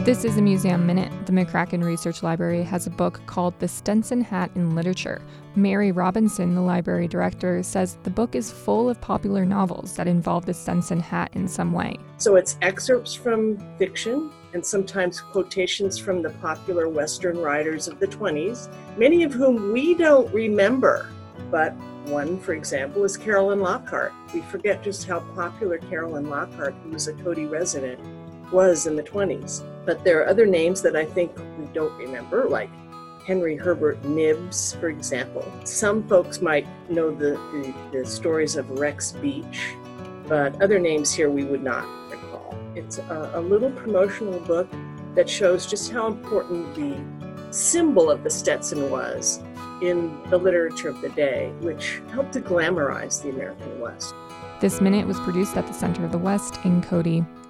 This is a Museum Minute. The McCracken Research Library has a book called The Stetson Hat in Literature. Mary Robinson, the library director, says the book is full of popular novels that involve the Stetson hat in some way. So it's excerpts from fiction and sometimes quotations from the popular Western writers of the 20s, many of whom we don't remember. But one, for example, is Carolyn Lockhart. We forget just how popular Carolyn Lockhart, who was a Cody resident, was in the 20s. But there are other names that I think we don't remember, like Henry Herbert Nibbs, for example. Some folks might know the stories of Rex Beach, but other names here we would not recall. It's a little promotional book that shows just how important the symbol of the Stetson was in the literature of the day, which helped to glamorize the American West. This Minute was produced at the Center of the West in Cody.